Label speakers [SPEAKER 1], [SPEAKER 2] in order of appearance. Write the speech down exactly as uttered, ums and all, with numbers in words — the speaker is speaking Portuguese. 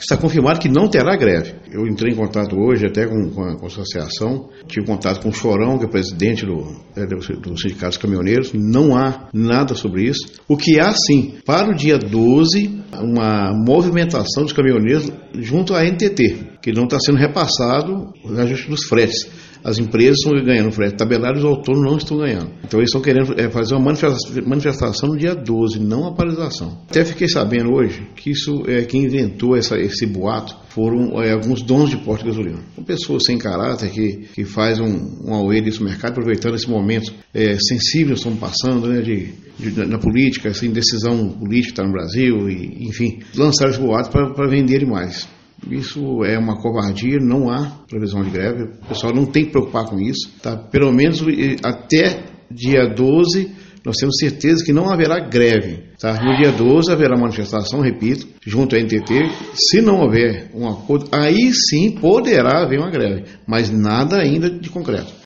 [SPEAKER 1] está confirmado que não terá greve. Eu entrei em contato hoje até com, com, a, com a associação, tive contato com o Chorão, que é presidente do, é, do, do Sindicato dos Caminhoneiros, não há nada sobre isso. O que há sim, para o dia doze, uma movimentação dos caminhoneiros junto à N T T, que não está sendo repassado o ajuste dos fretes. As empresas estão ganhando frete tabelado e os autônomos não estão ganhando. Então eles estão querendo é, fazer uma manifestação no dia doze, não a paralisação. Até fiquei sabendo hoje que isso é quem inventou essa, esse boato foram é, alguns donos de posto de gasolina. São pessoas sem caráter que, que faz um, um auê desse mercado, aproveitando esse momento é, sensível que estamos passando, né, de, de, na política, essa indecisão política que está no Brasil, e, enfim, lançaram esse boato para vender mais. Isso é uma covardia, não há previsão de greve, o pessoal não tem que preocupar com isso, tá? Pelo menos até dia doze nós temos certeza que não haverá greve, tá? No dia doze haverá manifestação, repito, junto à N T T, se não houver um acordo, aí sim poderá haver uma greve, mas nada ainda de concreto.